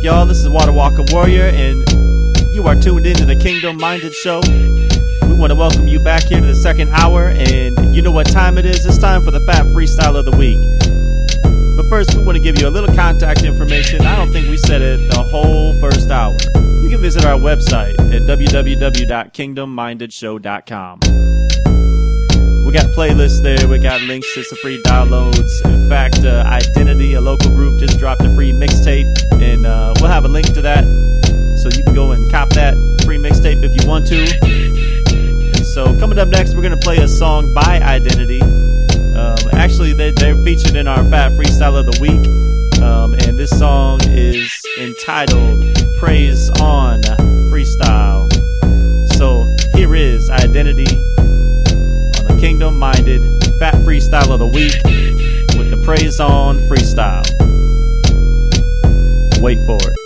y'all? This is Water Walker Warrior, and you are tuned into the Kingdom Minded Show. We want to welcome you back here to the second hour, and you know what time it is? It's time for the Fat Freestyle of the Week. But first, we want to give you a little contact information. I don't think we said it the whole first hour. You can visit our website at www.kingdomminded.show.com. We got playlists there. We got links to some free downloads. In fact, Identity, a local group, just dropped a free mixtape, and we'll have a link to that, so you can go and cop that free mixtape if you want to. And so coming up next, we're going to play a song by Identity. Actually, they're featured in our Fat Freestyle of the Week, and this song is entitled Praise On Freestyle. So here is Identity on the Kingdom Minded Fat Freestyle of the Week with the Praise On Freestyle. Wait for it.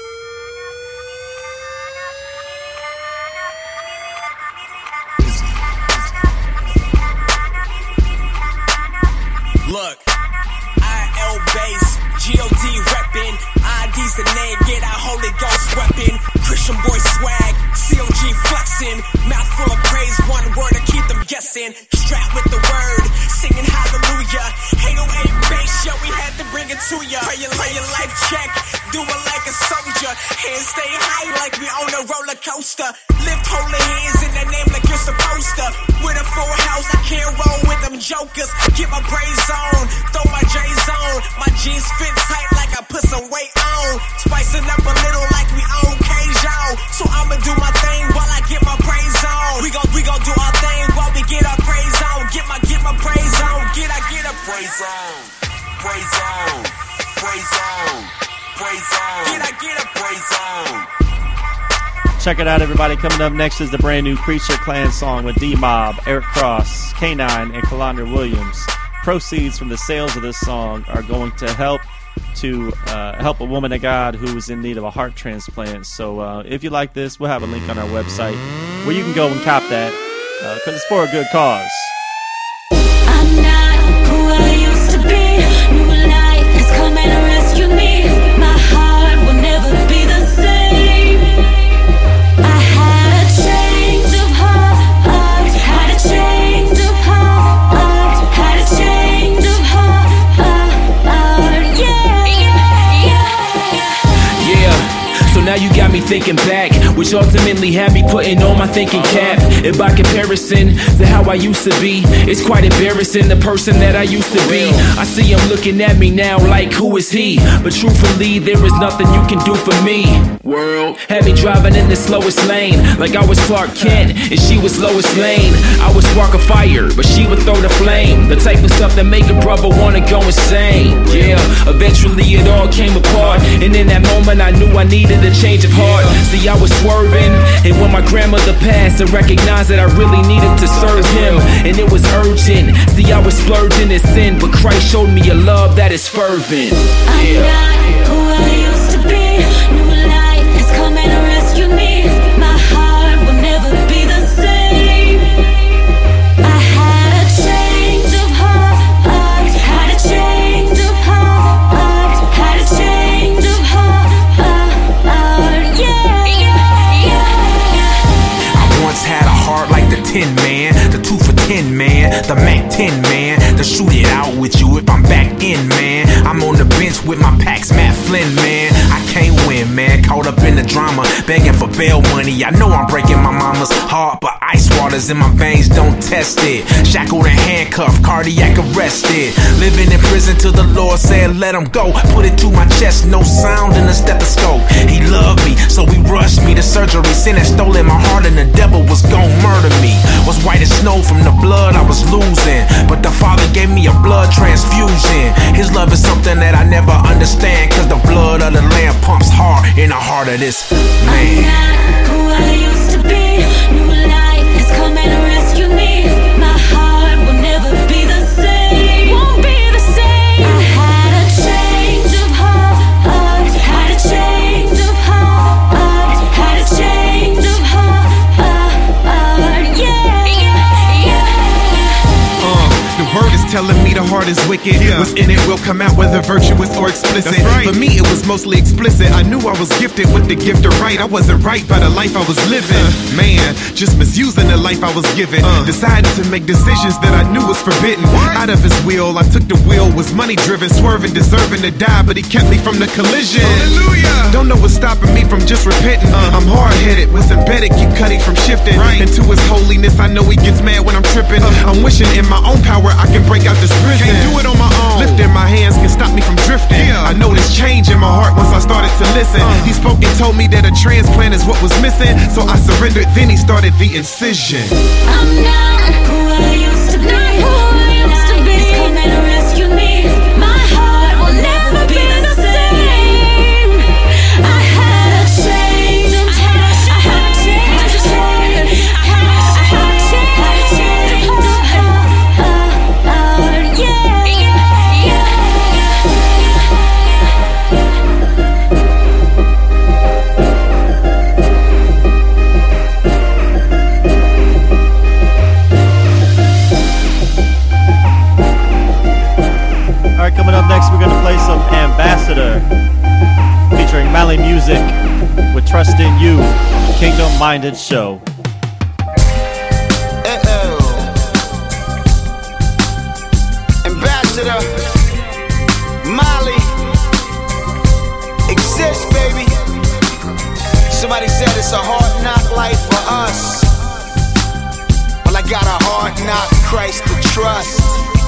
Look, IL base, GOD reppin', ID's the name, get our Holy Ghost weapon. Christian boy swag, COG flexin', mouth full of praise, one word to keep them guessing. Strapped with the word, singing hallelujah. 808 bass, yo, we had to bring it to ya. Pray your life check, do it like a soldier. Hands stay high like we on a roller coaster. Lift holy hands in the name like you're supposed to. With a full house, I can't roll with them jokers. Get my praise on, throw my J's on. My jeans fit tight like I put some weight on. Spicing up a little like we own K-Zone. So I'ma do my thing while I get my praise on. We gon' do our thing while we get our praise on. Get my praise on. Get a praise on. Praise on. Praise on. Praise on. Get a praise on. Check it out, everybody. Coming up next is the brand new Creature Clan song with D-Mob, Eric Cross, K9, and Calandra Williams. Proceeds from the sales of this song are going to help a woman of God who is in need of a heart transplant. So if you like this, we'll have a link on our website where you can go and cop that, because it's for a good cause. I'm not who I used to be. New life is coming to rescue me. My heart will never be the same. I had a change of heart. Had a change of heart. Had a change of heart. Yeah. So now you got me thinking back, which ultimately had me putting on my thinking cap. And by comparison to how I used to be, it's quite embarrassing, the person that I used to be. I see him looking at me now like, who is he? But truthfully, there is nothing you can do for me. World had me driving in the slowest lane, like I was Clark Kent and she was Lois Lane. I would spark a fire, but she would throw the flame. The type of stuff that make a brother wanna go insane. Yeah, eventually it all came apart, and in that moment I knew I needed a change of heart. See, I was swerving, and when my grandmother passed, I recognized that I really needed to serve him, and it was urgent. See, I was splurging in sin, but Christ showed me a love that is fervent. I'm not who I used to be. New life is coming to rescue me. My heart will never be the same. I had a change of heart. Had a change of heart. Had a change of heart. I once had a heart like the Tin Man, the 2 for 10 man, the Mac 10 man, to shoot it out with you if I'm back in, man. I'm on the bench with my Pax, Matt Flynn, man. I can't win, man, caught up in the drama, begging for bail money. I know I'm breaking my mama's heart, but ice waters in my veins don't test it. Shackled and handcuffed, cardiac arrested, living in prison till the Lord said let him go. Put it to my chest, no sound in the stethoscope. He loved me, so he rushed me to surgery. Sin had stolen my heart and the devil was gon' murder me. Was white as snow from the blood I was losing, but the Father gave me a blood transfusion. His love is something that I never understand, cause the blood of the Lamb pumps hard in the heart of this man. I'm not who I used to be. New life is coming to rescue me. My heart will never be the same. Won't be the same. I had a change of heart. Had a change of heart. Had a change of heart. The the word is telling me the heart is wicked. What's in it will come out, whether virtuous or explicit. For me, it was mostly explicit. I knew I was gifted with the gift of right. I wasn't right by the life I was living. Man, just misusing the life I was given. Decided to make decisions that I knew was forbidden. Out of his will, I took the wheel. Was money driven, swerving, deserving to die, but he kept me from the collision. Hallelujah. Don't know what's stopping me from just repenting. I'm hard-headed, what's embedded keep cutting from shifting into his holiness. I know he gets mad when I'm tripping. I'm wishing in my own power I can break out this prison. Can't do it on my own. Lifting my hands can stop me from drifting. I noticed change in my heart once I started to listen. He spoke and told me that a transplant is what was missing, so I surrendered. Then he started the incision. I'm not who I used to be. He's coming to rescue me. My heart will never be the same. I had a change. I had a change. Alright, coming up next, we're going to play some Ambassador featuring Mali Music with Trust in You, Kingdom Minded Show. Ambassador Mali exists, baby. Somebody said it's a hard knock life for us. Well, I got a hard knock Christ to trust.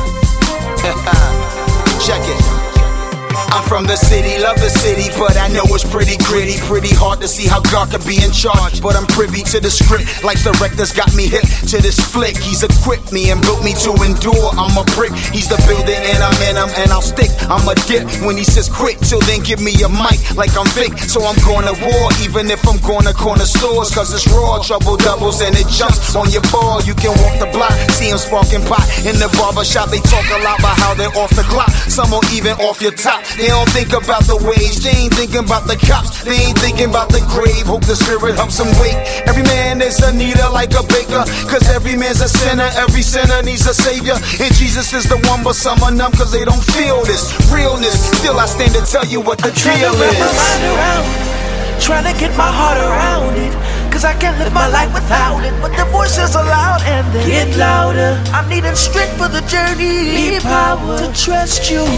Check it. I'm from the city, love the city, but I know it's pretty gritty. Pretty hard to see how God can be in charge, but I'm privy to the script. Like director's got me hip to this flick. He's equipped me and built me to endure. I'm a brick, he's the builder and I'm in him and I'll stick. I'm a dip when he says quit, till then give me a mic like I'm Vic. So I'm going to war, even if I'm going to corner stores, cause it's raw, trouble doubles and it jumps on your ball. You can walk the block, see him sparking pot in the barbershop. They talk a lot about how they're off the clock, some are even off your top. They don't think about the wage, they ain't thinking about the cops, they ain't thinking about the grave. Hope the spirit helps them wake. Every man is a needle like a baker, cause every man's a sinner, every sinner needs a savior. And Jesus is the one, but some are numb cause they don't feel this realness. Still I stand to tell you what the deal is. Trying to get my heart around it, cause I can't live my life without it. But the voices are loud and they get louder. I'm needing strength for the journey, need power to trust you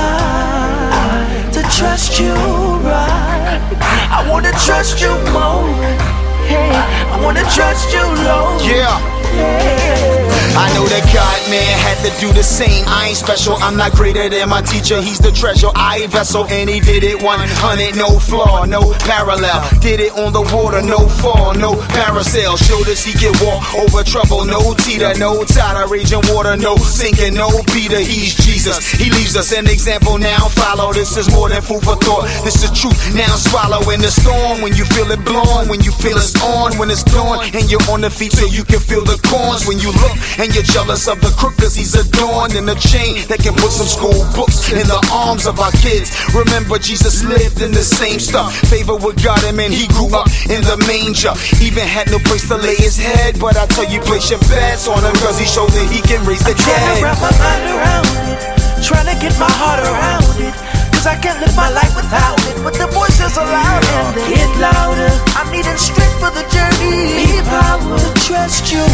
right, to trust you right. I wanna trust you more, hey, I wanna trust you low. Yeah. I know that God, man, had to do the same. I ain't special, I'm not greater than my teacher. He's the treasure, I vessel, and he did it 100, no flaw, no parallel. Did it on the water, no fall, no parasail. Showed us he can walk over trouble, no teeter, no tide, raging water, no sinking, no Peter. He's Jesus, he leaves us an example. Now follow, this is more than food for thought. This is truth, now swallow in the storm. When you feel it blowing, when you feel it's on, when it's gone, and you're on the feet so you can feel the corns. When you look and you're jealous of the crook cause he's adorned in a chain that can put some school books in the arms of our kids. Remember Jesus lived in the same stuff, favor with God and man, he grew up in the manger. Even had no place to lay his head, but I tell you place your bets on him cause he showed that he can raise the dead. Trying to wrap my mind around it, trying to get my heart around it, cause I can't live my life without it. But the voices are loud and they get louder. I'm needing strength for the journey, need power to trust you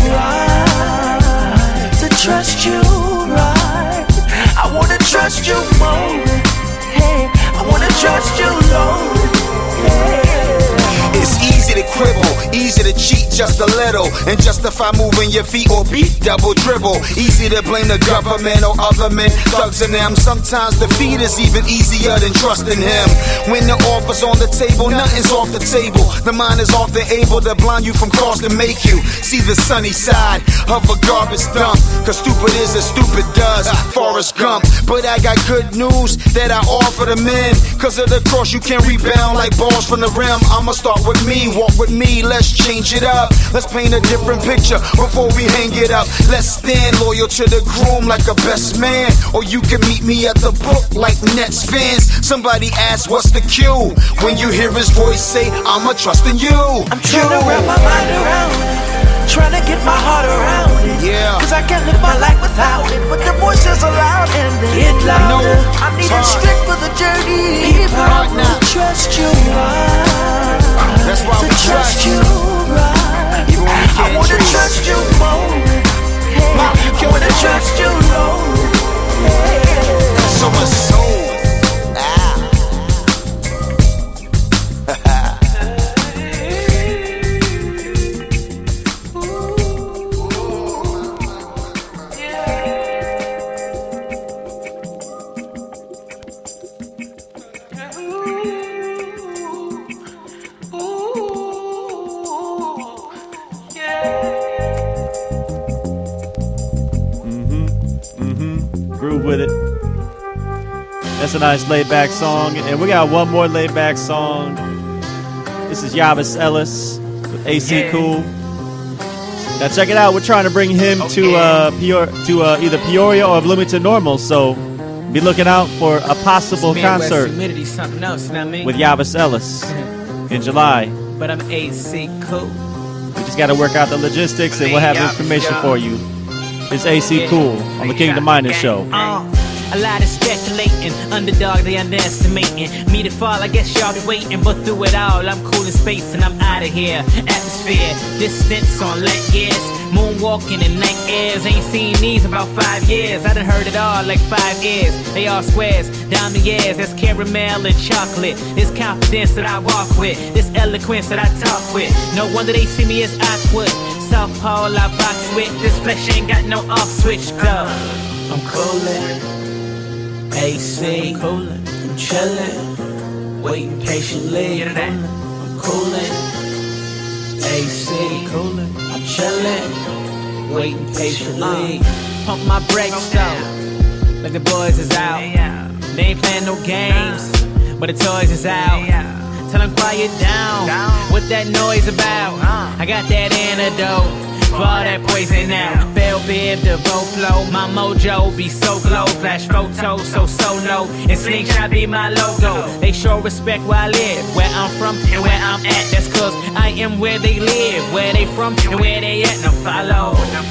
right, to trust you right. I wanna trust you more, hey, I wanna trust you low, hey. It's easy to quibble, easy to cheat just a little, and justify moving your feet or beat double dribble. Easy to blame the government or other men, thugs in them. Sometimes defeat is even easier than trusting him. When the offer's on the table, nothing's off the table. The mind is often able to blind you from cause to make you see the sunny side of a garbage dump, cause stupid is as stupid does, Forrest Gump. But I got good news that I offer the men, cause of the cross you can rebound like balls from the rim. I'ma start with me, walk with me, let's change it up. Let's paint a different picture before we hang it up. Let's stand loyal to the groom like a best man, or you can meet me at the book like Nets fans. Somebody asks what's the cue, when you hear his voice say I'ma trust in you. I'm trying to wrap my mind around it, trying to get my heart around it. Yeah. Cause I can't live my life without it. But the voices are loud and they get louder. I'm needing strength for the journey. I will trust you, right? That's why we trust you, right? Even when we can't I wanna trust you more. Hey, I wanna trust you, Lord. Hey. So much soul. Groove with it. That's a nice laid back song. And we got one more laid back song. This is Yavis Ellis with AC Cool. Now check it out. We're trying to bring him to either Peoria or Bloomington Normal. So be looking out for a possible concert with Yavis Ellis in July. But I'm AC Cool. We just got to work out the logistics and we'll have information for you. It's AC Cool on the Kingdom Minded Show. A lot of speculating, underdog they underestimating. Me to fall, I guess y'all be waiting. But through it all, I'm cool in space and I'm out of here. Atmosphere, distance on light years. Moonwalking in night airs. Ain't seen these in about 5 years. I done heard it all like 5 years. They all squares, diamond years. There's caramel and chocolate. This confidence that I walk with. This eloquence that I talk with. No wonder they see me as awkward. South Pole I box with. This flesh ain't got no off switch though. I'm coolin', AC, I'm chillin', waiting patiently. I'm coolin', AC, I'm chillin', waiting patiently. Pump my brakes though, like the boys is out. They ain't playing no games, but the toys is out. Tell them quiet down, what that noise about? I got that antidote for all that poison now. Bell bib, the vote flow. My mojo be so glow. Flash photos so solo. And slingshot be my logo. They show respect where I live, where I'm from and where I'm at. That's cause I am where they live, where they from and where they at. Now follow.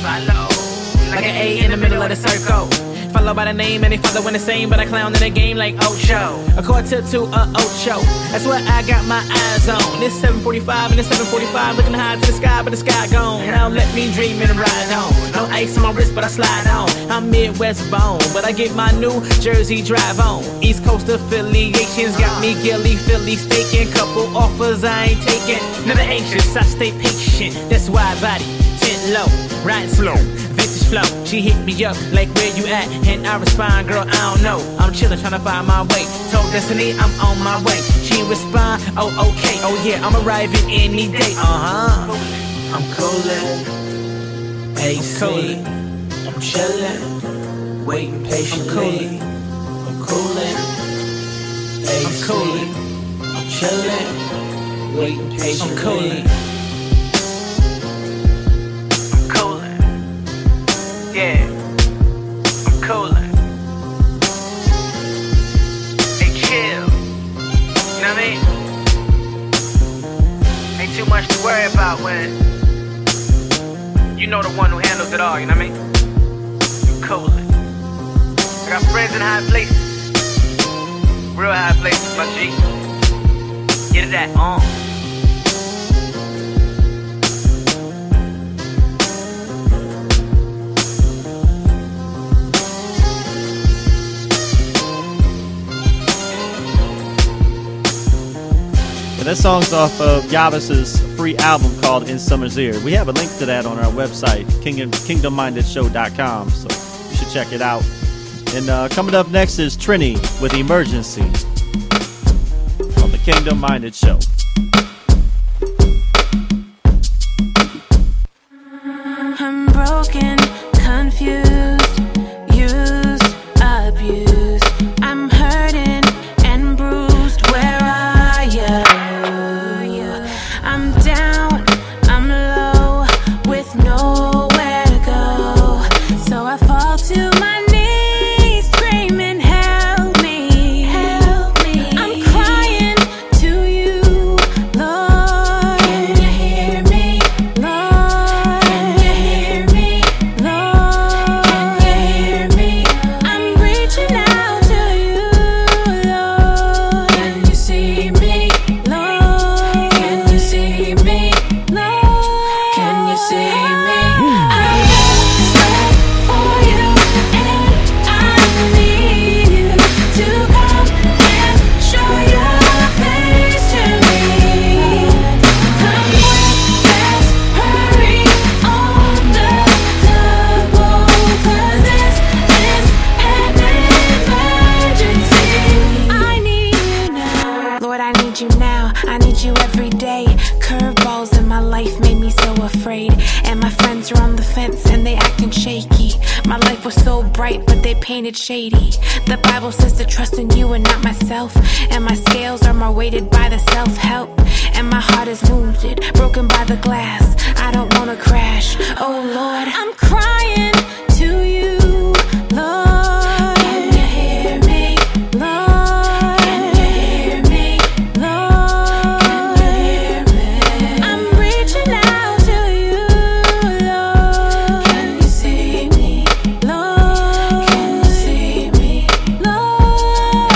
Like an A in the middle of the circle. Follow by the name and they follow in the same, but I clown in the game like Ocho. A quarter to Ocho. That's what I got my eyes on. This 745 and this 745, looking high to the sky, but the sky gone. Now let me dream and ride on. No ice on my wrist, but I slide on. I'm Midwest bone, but I get my New Jersey drive on. East Coast affiliations got me Gilly, Philly staking. Couple offers I ain't taking. Never anxious, I stay patient. That's why I body tent low, riding slow. Vintage flow, she hit me up like where you at, and I respond, girl, I don't know. I'm chillin', tryna find my way. Told Destiny I'm on my way. She respond, oh okay, oh yeah, I'm arriving any day. I'm coolin', AC, I'm chillin', waiting patiently. I'm coolin', AC, I'm chillin', waiting patiently. Yeah, I'm coolin'. Hey, chill. You know what I mean? Ain't too much to worry about when you know the one who handles it all, you know what I mean? I'm coolin'. I got friends in high places. Real high places, my G. Get it that on. That song's off of Yavis's free album called In Summer's Ear. We have a link to that on our website, kingdommindedshow.com, so you should check it out. And coming up next is Trini with Emergency on the Kingdom Minded Show. I'm broken, confused, used, abused. I'm hurting and bruised. Where are you? I'm down, I'm low, with nowhere to go. So I fall to my knees, screaming, help me, help me. I'm crying to you, Lord. Can you hear me? Lord, bright, but they painted shady. The Bible says to trust in you and not myself. And my scales are more weighted by the self-help. And my heart is wounded, broken by the glass. I don't wanna crash. Oh Lord, I'm crying to you, Lord. Can you hear me, Lord? Can you hear me, Lord? Can you hear me? I'm reaching out to you, Lord. Can you see me, Lord? Can you see me, Lord?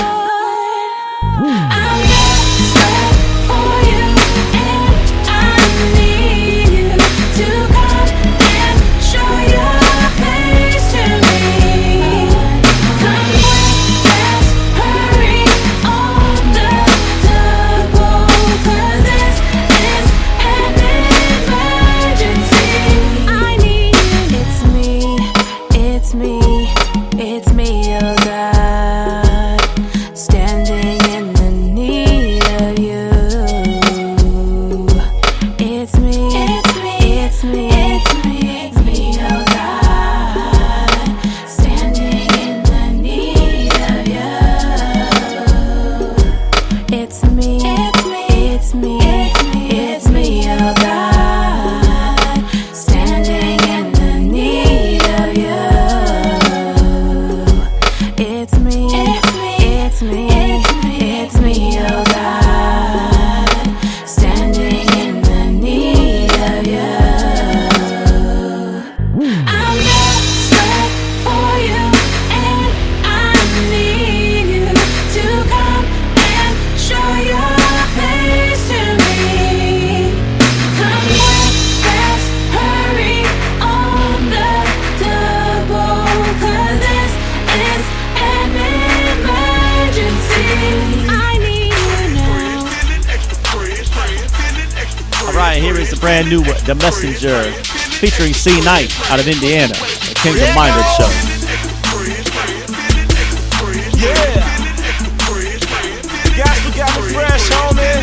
I'm desperate for you, and I need you to come and show your face to me. Come quick, fast, hurry on the double, 'cause this is an emergency. I need you, it's me, it's me, it's me, oh God, standing in the need of you. It's me, it's me, it's me, it's me, it's me, oh God, standing in the need of you. It's me, it's me, it's me, it's me, it's me, oh God, standing in the need of you. It's me, it's me, it's me, it's me, it's me, oh God, standing in the need of you. I'm desperate for you, and I need you to come and show your face to me. Come quick, fast, hurry on the double, 'cause this is an emergency. I need you now. Alright, here is the brand new The Messenger featuring C Knight out of Indiana, the Kingdom Minded Show. Yeah. The gospel got me fresh, homie.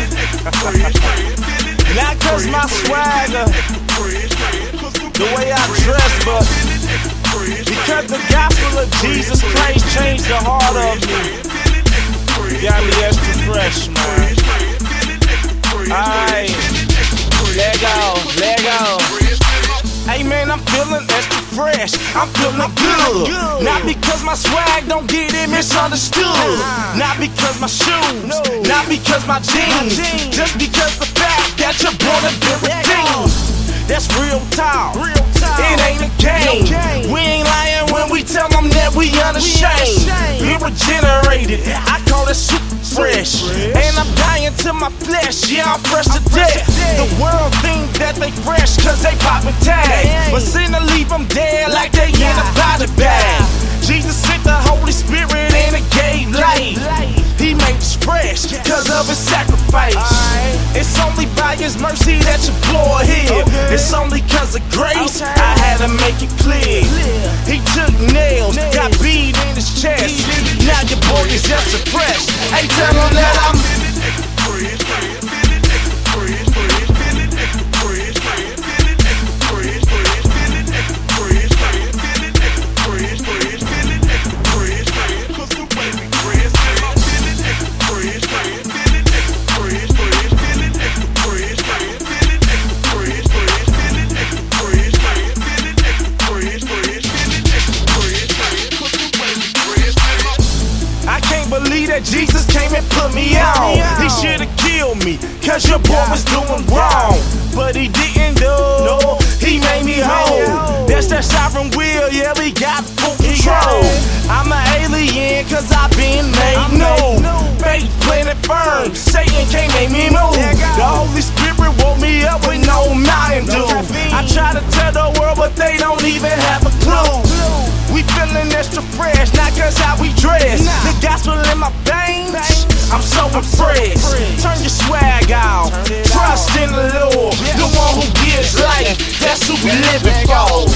Not 'cause my swagger, the way I dress, but because the gospel of Jesus Christ changed the heart of me. Got me extra fresh, man. Alright, let go, let go. Hey man, I'm feeling extra fresh. I'm feeling good. Not because my swag don't get it misunderstood. Not because my shoes. Not because my jeans. Just because the fact that you're born to be redeemed. That's real talk. It ain't a game. We ain't lying when we tell them that we unashamed. We're regenerated. I call it super fresh. And I'm dying to my flesh. Yeah, I'm fresh to death. The world think that they fresh 'cause they poppin' tags. But sin to leave them dead like they in a body bag. Jesus sent the Holy Spirit and it gave life. He made us fresh 'cause of his sacrifice. It's only by his mercy that you blow here. It's only 'cause of grace I had to make it clear. He took nails, got beat in his chest. Now your boy is just fresh. Hey, tell him that I'm that Jesus came and put me on. He should've killed me, 'cause your boy was doing wrong. But he didn't do. No, he made me whole. That's that sovereign will, yeah, we got full control. I'm an alien, 'cause I've been made known. Faith planted firm, Satan can't make me move. The Holy Spirit woke me up with no Mountain Dew. I try to tell the world, but they don't even have a clue. We feeling extra fresh, not 'cause how we dress. The gospel in my veins, I'm so impressed. Turn your swag out, trust in the Lord, the one who gives life. That's who we living for.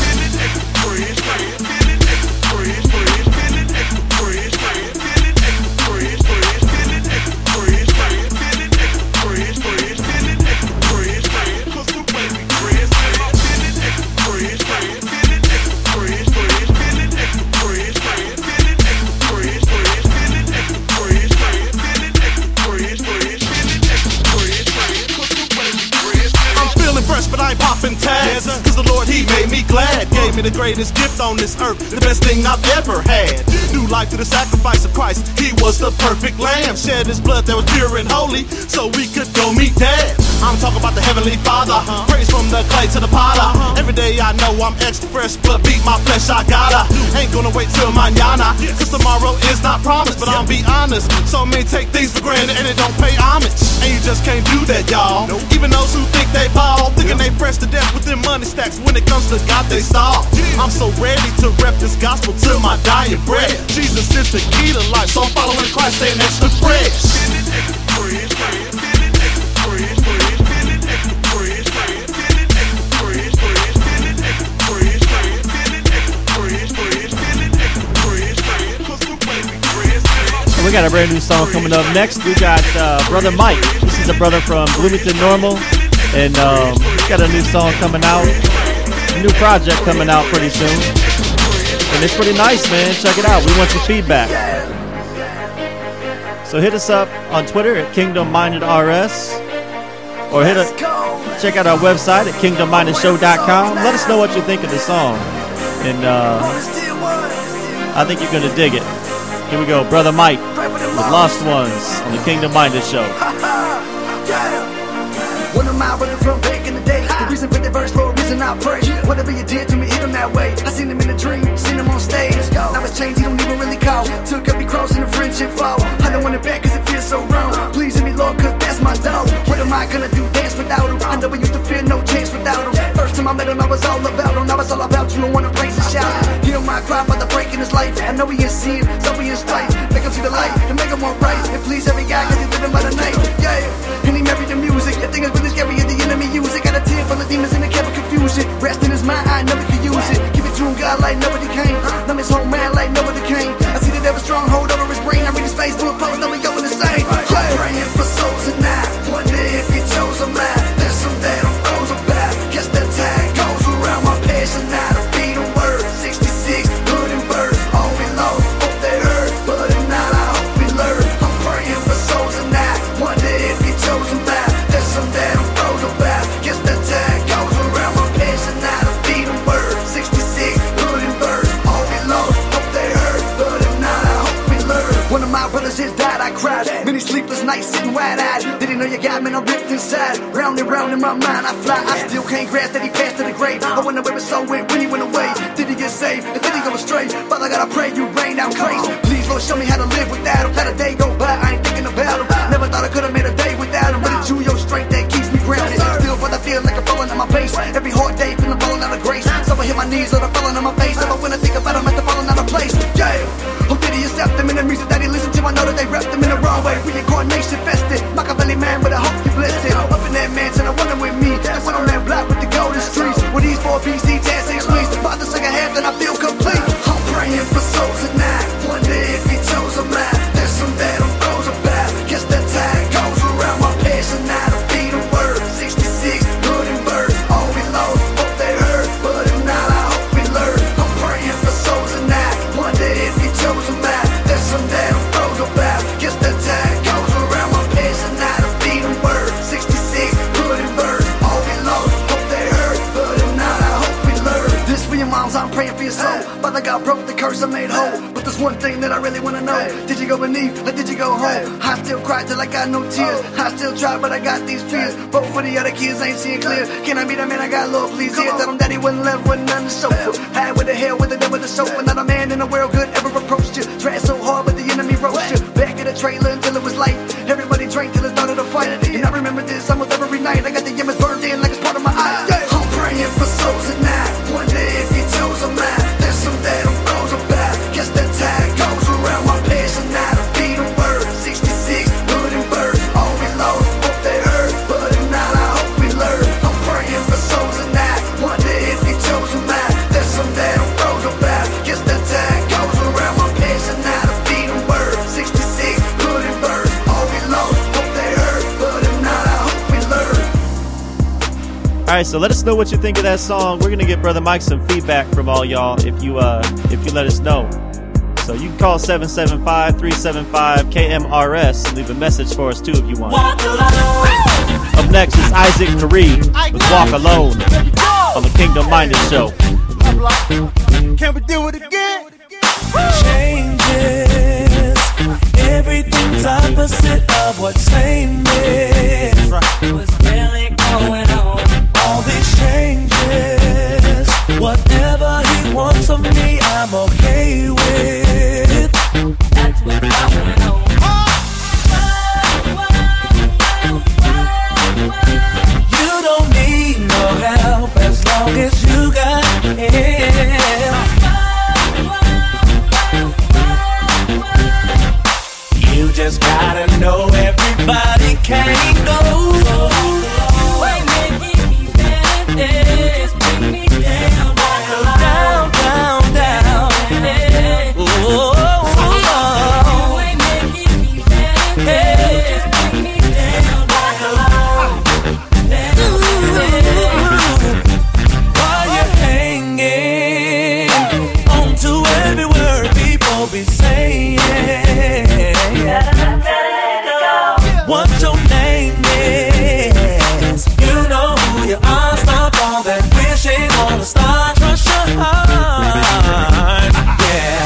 me the greatest gift on this earth, the best thing I've ever had. New life through the sacrifice of Christ. He was the perfect lamb, shed his blood that was pure and holy, so we could go meet Dad. I'm talking about the Heavenly Father, praise from the clay to the potter. Every day I know I'm extra fresh, but beat my flesh I gotta. Ain't gonna wait till mañana, cause tomorrow is not promised. But I'll be honest, so many take things for granted and it don't pay homage. And you just can't do that, y'all. Even those who think they ball, thinking they fresh to death with them money stacks. When it comes to God, they stall. I'm so ready to rep this gospel to my dying breath. Jesus is the key to life, so I'm following Christ, staying extra fresh. We got a brand new song coming up next. We got Brother Mike. This is a brother from Bloomington Normal, and he's got a new song coming out, a new project coming out pretty soon, and it's pretty nice, man. Check it out. We want your feedback. So hit us up on Twitter at Kingdom Minded RS, or check out our website at KingdomMindedShow.com. Let us know what you think of the song, and I think you're gonna dig it. Here we go, Brother Mike with Lost Ones on the Kingdom Minded Show. One of my brothers from back in the day. The reason for the verse, for a reason I pray. Whatever you did to me, hit him that way. I seen him in a dream, seen him on stage. Now it's changed, he don't even really call. Took up, he crossed in the friendship fall. I don't want it back cause it feels so wrong. Please hit me, Lord, cause that's my dog. What am I gonna do, dance without him? I never used to fear no chance without him. First time I met him, I was all about him. Now it's all about you and wanna praise and shout. Hear my cry by the break in his life. I know he is sin, so he is right. Make him see the light and make him all right. And please every guy cause he's living by the night. Yeah, and he married the music. The thing is really scary is the enemy use it. Got a tear full of demons in the camp of confusion. Rest in his mind, I never could use it. Give it to him, God, like nobody came. Numb his whole man like nobody came. I see the devil's stronghold over his brain. I read his Facebook post, now we going the same. I'm praying for souls tonight. Wonder if he chose a man. There's some that I'm frozen about. Guess the tag goes around my passion. Now to be the word. 66, good and birds. All we lost, hope they heard. But if not, I hope we learn. I'm praying for souls tonight. Wonder if he chose a man. There's some that I'm frozen about. Guess the tag goes around my passion. Now to be the word. 66, good and birds. All we lost, hope they heard. But if not, I hope we learn. One of my brothers just died, I cried. Many sleepless nights sitting wide-eyed. Didn't know you got me, I'm ripped inside. Round and round in my mind, I fly. I still can't grasp that he passed to the grave. I wonder where his soul went when he went away. Did he get saved? And did he go astray? Father, I gotta pray you rain down grace. Please, Lord, show me how to live without him. Let a day go by, I ain't thinking about him. Never thought I could've made a day without him. But it's you, your strength that keeps me grounded. Still, brother, feel like I'm falling on my face. Every hard day, feeling falling out of grace. So I hit my knees, or I'm falling on my face. Never when I think about him, after falling out of place. Yeah. Oh, did he accept them in the music that he listened to? I know that they rep them in the wrong way. Reincarnation fested. Machiavelli man, but I hope you blessed it. Up in that mansion, I wonder with me. That's what on that block with the golden streets. With these 4 BC taxing squeeze. About the second half, then I feel complete. I'm praying for souls tonight. Wonder if he chose a man. There's some that I'm frozen about. Guess that tag goes around my passion. Now to be the word. 66, good and birds. All we lost, hope they heard. But if not, I hope we learn. I'm praying for souls tonight. Wonder if he chose a man. There's some that I'm frozen about. Guess that tag goes around my passion. Now to be the word. 66, good and birds. All we lost, hope they heard. But if not, I hope we learn. This for your moms, I'm praying for your soul. Father God broke the curse I made whole. But there's one thing that I really wanna know. Did you go beneath or did you go home? I still cry till I got no tears. I still try but I got these fears. Both of the other kids ain't seeing clear. Can I be the man I got, Lord, please here? Tell him that he wasn't left with none to show for. High with the hell with the devil to show for. Not a man in the world could ever approach you. Tried so hard but the enemy roast you. Back in the trailer until it was light. Everybody drank till it started to fight. And I remember this almost every night. I got the image burned in like it's part of my eye. I'm praying for souls tonight. Wonder if he chose a man. There's some that I'm frozen about. Guess that tag goes around my passion. Now to be the word. 66, good and birds. All we lost, hope they heard. But if not, I hope we learn. I'm praying for souls tonight. Wonder if he chose a man. There's some that I'm frozen about. Guess that tag goes around my passion. Now to be the word. 66, good and birds. All we lost, hope they heard. But if not, I hope we learn. All right, so let us know what you think of that song. We're gonna give Brother Mike some feedback from all y'all if you let us know. So you can call 775-375-KMRS and leave a message for us too if you want. Up next is Isaac Marie with Walk Alone on the Kingdom Minded Show. block. Can we do it again? Changes. Everything's opposite of what same is. What's really going on? All these changes. Whatever he wants of me, I'm okay with. That's what's going on. You don't need no help as long as you got him. You just gotta know everybody can't go. Wait, make me better. Just bring me down, down, down, down. Oh, wait, make me better. Just bring me down, while you're hanging on to every word people be saying. What your name is, you know who you are. Stop all that wishing on a star. Trust your heart, yeah.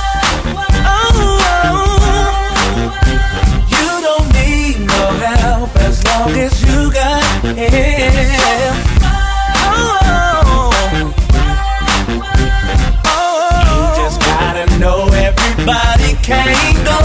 Oh, you don't need no help as long as you got him. You just gotta know everybody can't go.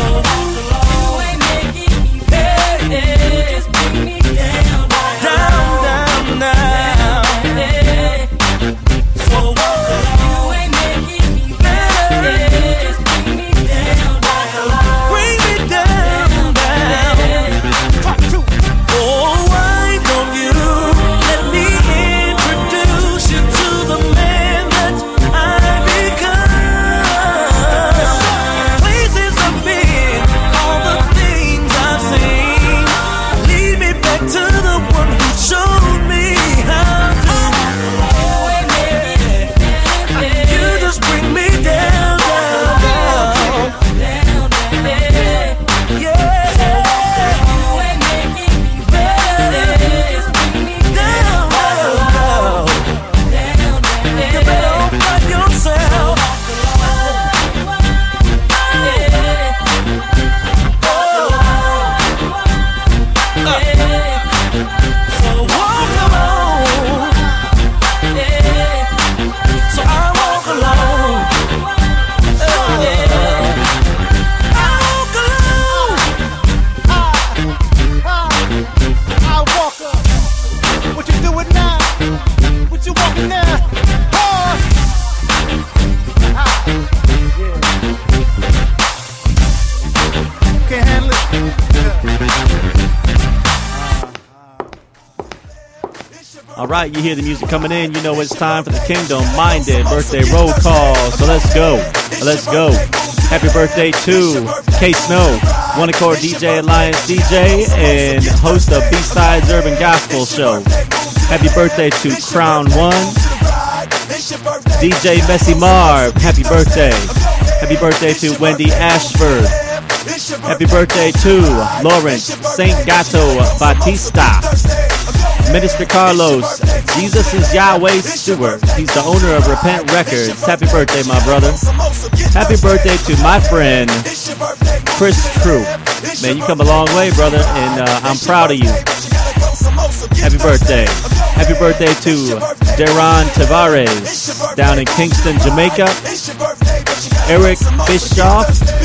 Alright, you hear the music coming in, you know it's time for the Kingdom Minded birthday roll call. So let's go. Let's go. Happy birthday to K Snow, One Accord DJ Alliance DJ, and host of B-Sides Urban Gospel Show. Happy birthday to Crown One, DJ Messy Marv. Happy birthday. Happy birthday to Wendy Ashford. Happy birthday to Lawrence Saint Gato Batista. Minister Carlos, Jesus is Yahweh Stewart. He's the owner of Repent Records. Happy birthday, my brother. Happy birthday to my friend, Chris True. Man, you come a long way, brother, and I'm proud of you. Happy birthday. Happy birthday to Deron Tavares down in Kingston, Jamaica. Eric Bischoff,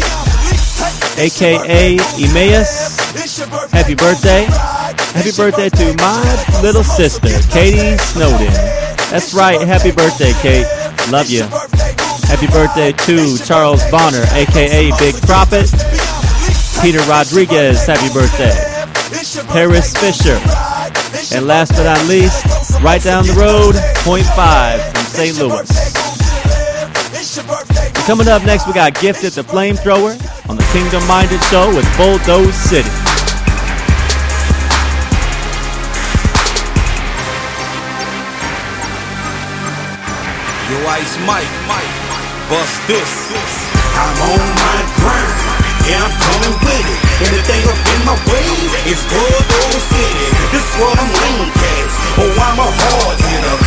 a.k.a. Emmaus. Happy birthday. Happy birthday to my little sister, Katie Snowden. That's right. Happy birthday, Kate. Love you. Happy birthday to Charles Bonner, a.k.a. Big Prophet. Peter Rodriguez, happy birthday. Paris Fisher. And last but not least, right down the road, Point 5 from St. Louis. And coming up next, we got Gifted the Flamethrower on the Kingdom Minded Show with Bulldoze City. Yo, Ice Mike, bust this. I'm on my grind, yeah, I'm coming with it. Anything up in my way, it's Bulldoze City. This what I'm lame cats. Oh, I'm a hard hitter, and I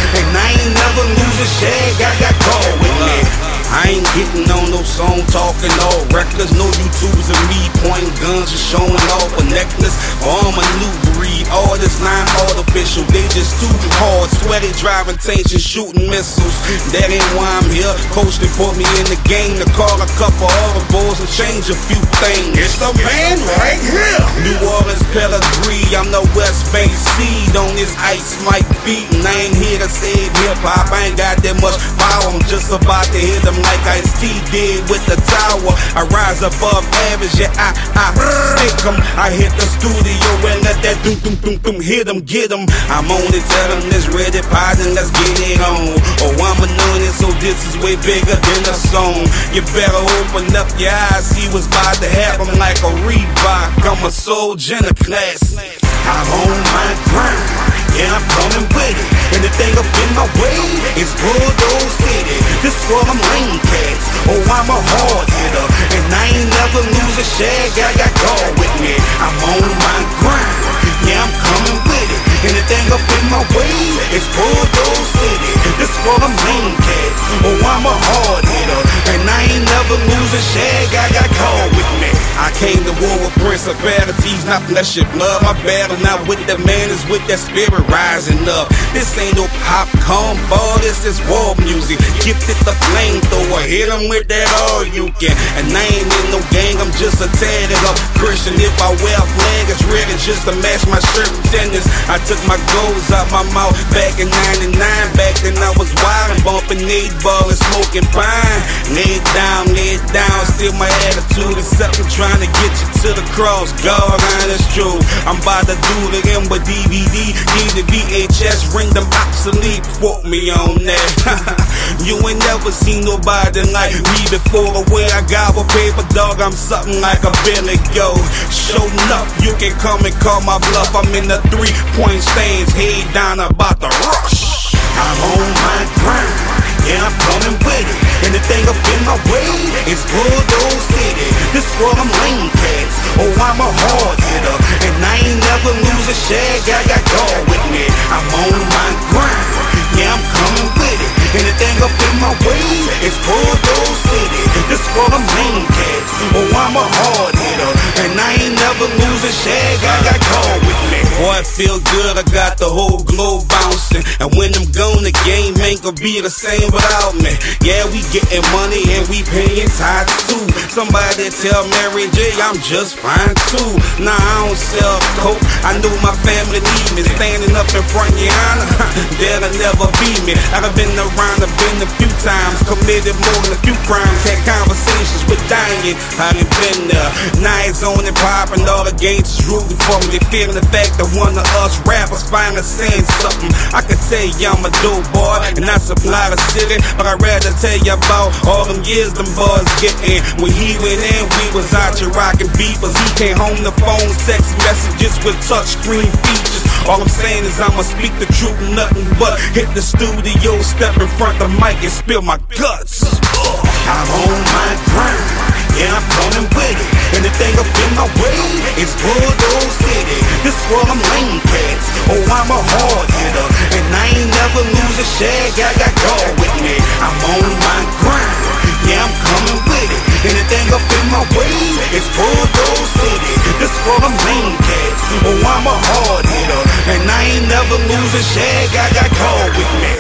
I ain't never lose a shag, I got call with me. I ain't getting on no song talking all records, no YouTubers of me pointing guns and showing off a necklace. I'm a new breed, all this line artificial, they just too hard, sweaty, driving tanks and shooting missiles. That ain't why I'm here, coach they put me in the game to call a couple other boys and change a few things. It's the man right here, New Orleans Pellegrini, I'm the West Bank seed on this Ice Mike beat, and I ain't here to save hip-hop, I ain't got that much power, I'm just about to hit them like Ice-T did with the tower. I rise above average, yeah, I stick 'em. I hit the studio and let that doom hit 'em, get 'em. I'm on it, tell 'em this ready, pause and let's get it on. Oh, I'm anointed, so this is way bigger than a song. You better open up your eyes, see what's about to happen like a Reebok. I'm a soldier in a class. I'm on my grind, yeah, I'm coming with it. Anything up in my way is Bulldoze City. This for them lame cats. Oh, I'm a hard hitter, and I ain't never lose a shag. I got God with me. I'm on my grind, yeah, I'm coming with it. Anything up in my way is Bulldoze City. This for them lame cats. Oh, I'm a hard hitter, and I ain't never lose a shag. I got God with me. I came to war with principalities, not flesh and blood. My battle not with the man, is with that spirit rising up. This ain't no popcorn ball, this is war music. Gifted the flamethrower, hit 'em with that all you can. And I ain't in no gang, I'm just a tatted up Christian. If I wear a flag, it's ready just to match my shirt and tennis. I took my goals out my mouth back in 99. Back then I was wild and bumping 8-ball and smoking pine. Lay it down, still my attitude is something trying to get you to the cross. God, honest true. I'm about to do it again with DVD, need the VHS, ring them obsolete. Quote me on that. You ain't never seen nobody like me before. The way I gobble paper, dog, I'm something like a Billy Goat. Show enough, you can come and call my bluff. I'm in the 3-point stands, head down, about to rush. I'm on my grind, yeah, I'm coming with it. Anything up in my way is Bulldoze City. This for them lame cats. Oh, I'm a hard hitter, and I ain't never lose a shag. I got God with me. I'm on my grind, yeah, I'm coming with it. Anything up in my way is Bulldoze City. This for them lame cats. Oh, I'm a hard hitter, and I ain't never lose a shag. I got God with me. Boy, it feel good, I got the whole globe bouncing. And when I'm gone, the game ain't gonna be the same without me. Yeah, we getting money and we paying tithes too. Somebody tell Mary J I'm just fine too. Nah, I don't sell coke, I know my family need me. Standing up in front of your honor, that'll never be me. I've been around, I've been a few times, committed more than a few crimes, had conversations with dying, I done been there. Nights on and popping, all the gangsters rooting for me. They feeling the fact that one of us rappers finally saying something. I could tell you I'm a dope boy and I supply the city, but I'd rather tell you about all them years them boys getting. When he went in, we was out here rocking beepers. He came home the phone, text messages with touchscreen features. All I'm saying is I'ma speak the truth, nothing but hit the studio, step in front of the mic and spill my guts. I'm on my grind, yeah, I'm coming with it. Anything up in my way is Bulldoze City. This for them lame cats. Oh, I'm a hard hitter, and I ain't never lose a shag. I got God with me. I'm on my grind, yeah, I'm coming with it. Anything up in my way is Bulldoze City. This for them lame cats. Oh, I'm a hard hitter, and I ain't never lose a shag. I got God with me.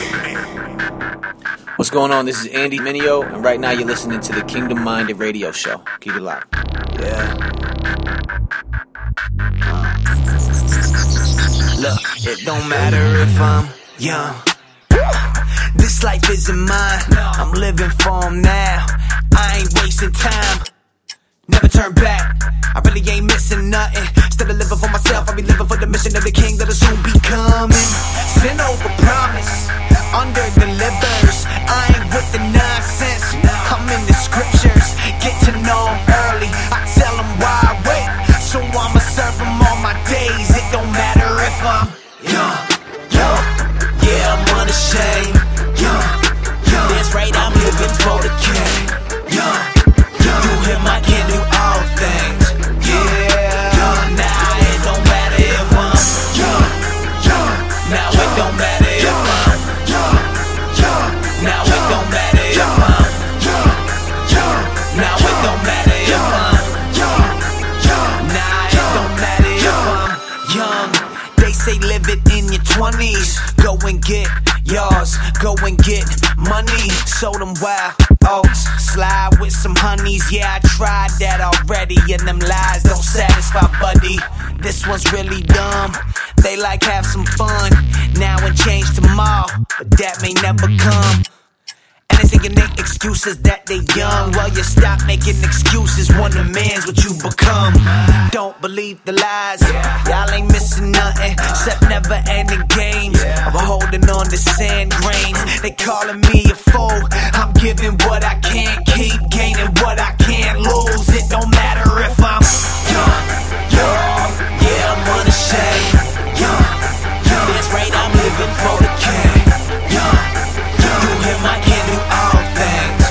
What's going on? This is Andy Mineo, and right now you're listening to the Kingdom Minded Radio Show. Keep it locked. Yeah. Look, it don't matter if I'm young. This life isn't mine. I'm living for 'em now. I ain't wasting time. Never turn back. I really ain't missing nothing. Instead of living for myself, I'll be living for the mission of the king that'll soon be coming. Sin over promise, under delivers. I ain't with the nonsense. I'm in the scriptures. Get to know 'em early. I tell 'em why I wait. So I'ma serve 'em all my days. It don't matter if I'm young. Yeah, I'm unashamed. Young. That's right, I'm living for the king. Young. Through him I can do all things. Yeah. Now it don't matter if I'm young. Now it don't matter if I'm young. show them wild oats. Slide with some honeys, yeah, I tried that already. And them lies don't satisfy, buddy. This one's really dumb. They like have some fun, now and change tomorrow, but that may never come. And they thinking they excuses that they young. Well, you stop making excuses, one of man's what you become. Don't believe the lies, y'all ain't missing nothing except never ending games of holding on to sand grains. They calling me a fool, I'm giving what I can't keep, gaining what I can't lose. It don't matter if I'm young, yeah, I'm unashamed. That's right, I'm living for the king. Through him I can do all things.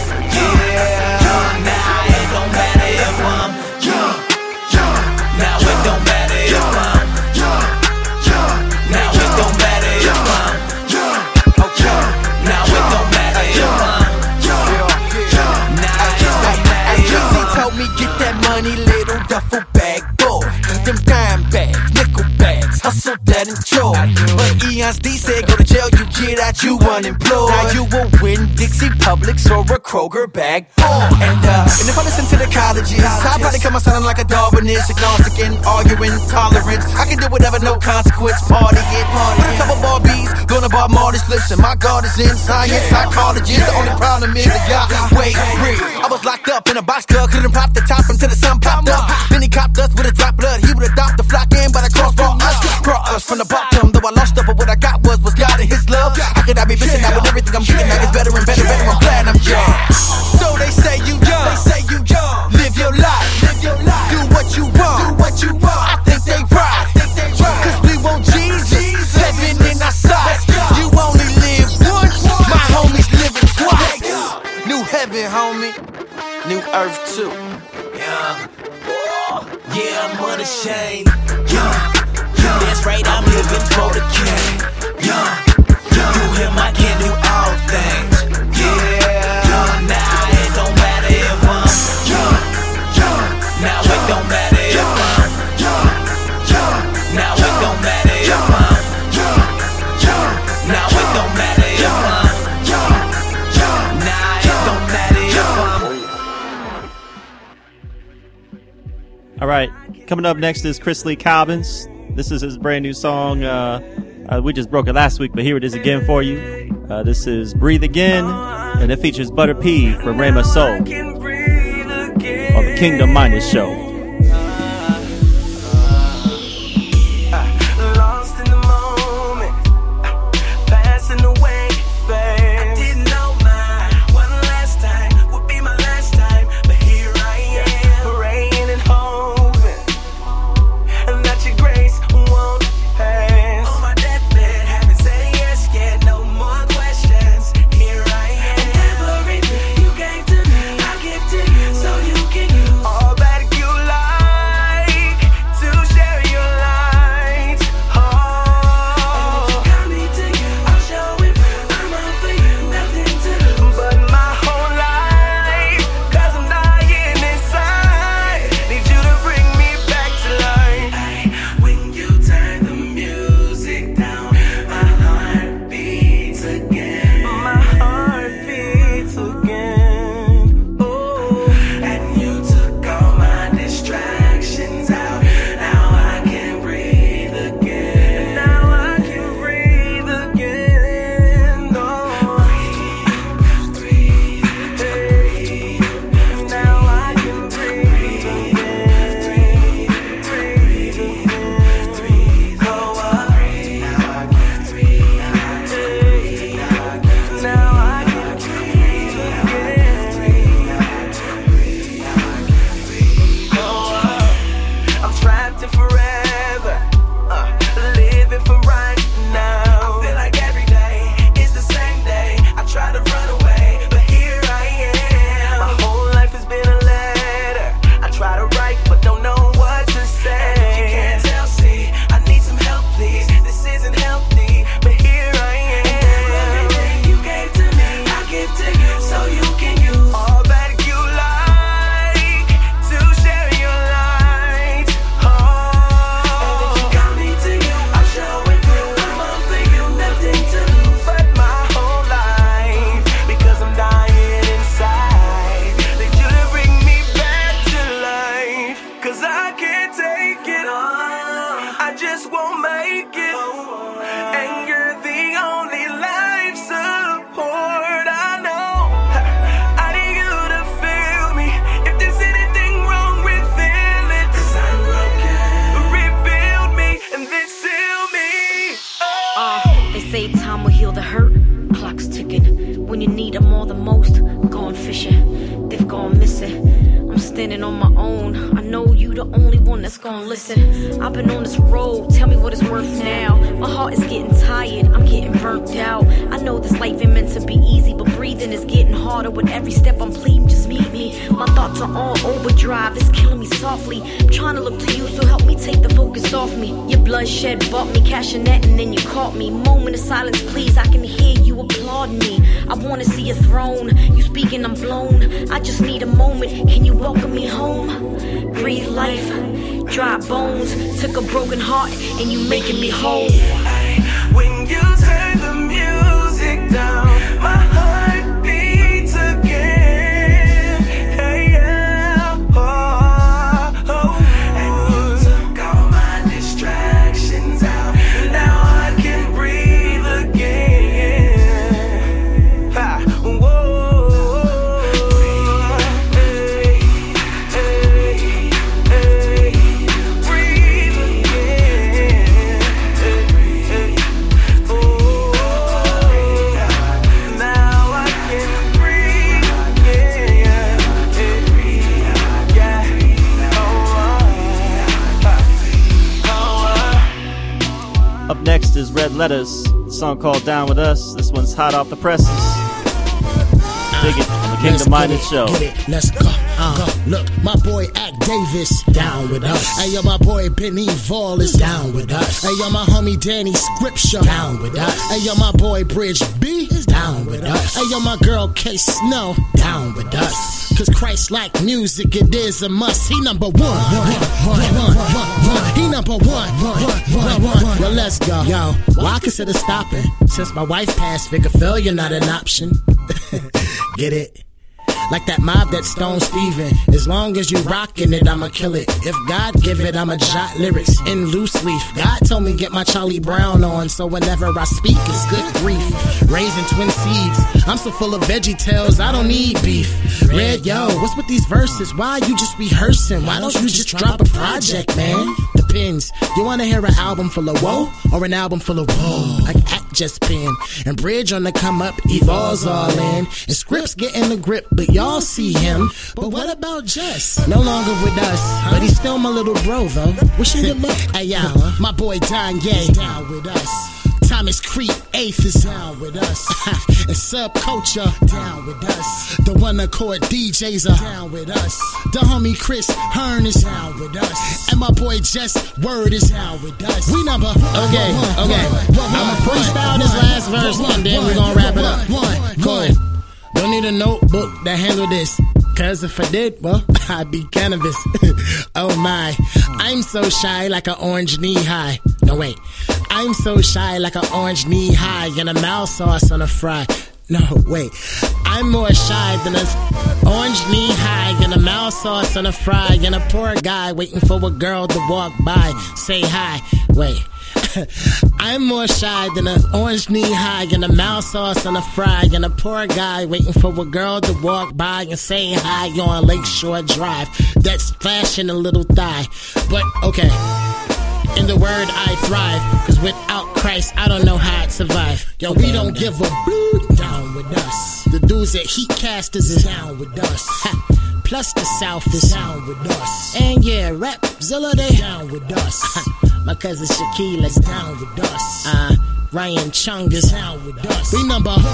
Now it don't matter if I'm young. Now it don't matter if I'm young. Now it don't matter if I'm young. Now it don't matter if I'm young. Now it don't matter if I'm. He told me get that money, little duffel bag, boy. Them dime bags, nickel bags, hustle that enjoy. But Eons D said go to jail, you get out, you unemployed. Now you will win Dixie Publix or a Kroger bag, boy. And if I listen to the colleges, I'll probably come out sounding like a Darwinist, agnostic and arguing tolerance. I can do whatever, no consequence, party it. With a couple Barbies, gonna bar Marty's lips, and my God is in science, psychology. The only problem is I got way free. I was locked up in a box car, couldn't pop the top until the sun popped up. Then he copped us with a drop blood, he would adopt the flock in, but a cross brought us from the bottom. Though I lost up, but what I got was God and His love. How could I be missing out with everything I'm getting? Now it's better and better, I'm glad I'm young. So they say you young, live your life, do what you want, I think they right, cause we want Jesus living in our sight. You only live once, my homies living twice. New heaven, homie, new earth too. Yeah, I'm unashamed. That's right, I'm living for the king. Through him I can do all things. Now it don't matter if I'm young. Now it don't matter if I'm young. Now it don't matter if I'm young. Now it don't matter if I'm young. Now it don't matter if I'm. All right, coming up next is Chris Lee Cobbins. This is his brand new song. We just broke it last week, but here it is again for you. This is Breathe Again, and it features Butter P from Rhema Soul on the Kingdom Minded Show. Lost in the moment, passing away fast. I didn't know my one last time would be my last time, but here I am, praying and hoping that your grace won't pass. On my deathbed, haven't said yes yet, no more questions. Here I am, and everything you gave to me, I give to you, so you can use all that you standing on my own. I know you the only one that's gonna listen. I've been on this road, tell me what it's worth now. My heart is getting tired, I'm getting burnt out. I know this life ain't meant to be easy, but breathing is getting harder with every step I'm pleading. Just meet me. My thoughts are all overdrive, it's killing me softly. I'm trying to look to you, so help me take the focus off me. Your bloodshed bought me cash and that, and then you caught me. Moment of silence, please, I can hear you applauding me. I wanna see your throne, you speaking, I'm blown. I just need a moment, can you welcome me home? Breathe life, dry bones. Took a broken heart and you making me whole. When you turn the music down, my heart beats again. Hey, yeah. And you took all my distractions out. Now I can breathe again. Ha. Up next is Red Letters, a song called Down With Us. This one's hot off the presses. Dig it on the Kingdom Minded Show. Let's go. Look, my boy Act Davis down with us. Hey yo, my boy Benny Vol is down with us. Hey yo, my homie Danny Scripture down with us. Hey yo, my boy Bridge B is down with us. Hey yo, my girl K Snow down with us. Cause Christ like music, it is a must. He number one. He number one. Well, let's go. Yo, why consider stopping? Since my wife passed, figure failure not an option. Get it? Like that mob that Stone Steven. As long as you rockin' it, I'ma kill it. If God give it, I'ma jot lyrics in loose leaf. God told me get my Charlie Brown on, so whenever I speak, it's good grief. Raising twin seeds, I'm so full of veggie tales, I don't need beef. Red, yo, what's with these verses? Why you just rehearsing? Why don't you just drop a project, man? Depends. You wanna hear an album full of woe or an album full of whoa? Like Act just pen and Bridge on the come up, Evolve's all in, and Scripts getting the grip, but y'all see him. But what about Jess? No longer with us, but he's still my little bro though. Wishing you luck. Hey yo, my boy Kanye down with us. Thomas Creek 8th is down with us. And Subculture down with us. The One Accord DJs are down with us. The homie Chris Hearn is down with us. And my boy Jess Word is down with us. We number okay. I'ma freestyle this last verse and then we're gonna wrap it up. Cool. Don't need a notebook to handle this. Cause if I did, well, I'd be cannabis. Oh my, I'm so shy like an orange knee high. No wait, I'm so shy like an orange knee high and a mouth sauce on a fry. No wait, I'm more shy than an orange knee high and a mouth sauce on a fry and a poor guy waiting for a girl to walk by. Say hi, wait. I'm more shy than an orange knee high and a mouth sauce on a fry and a poor guy waiting for a girl to walk by and say hi on Lakeshore Drive. That's flashing a little thigh, but okay. In the word I thrive, cause without Christ I don't know how I'd survive. Yo, we don't give a blood down with us. The dudes at Heat Casters is down with us. Plus the South is down with us. And yeah, Rapzilla they down with us. My cousin Shaquila's down with us. Ryan Chung is down with us. We number one.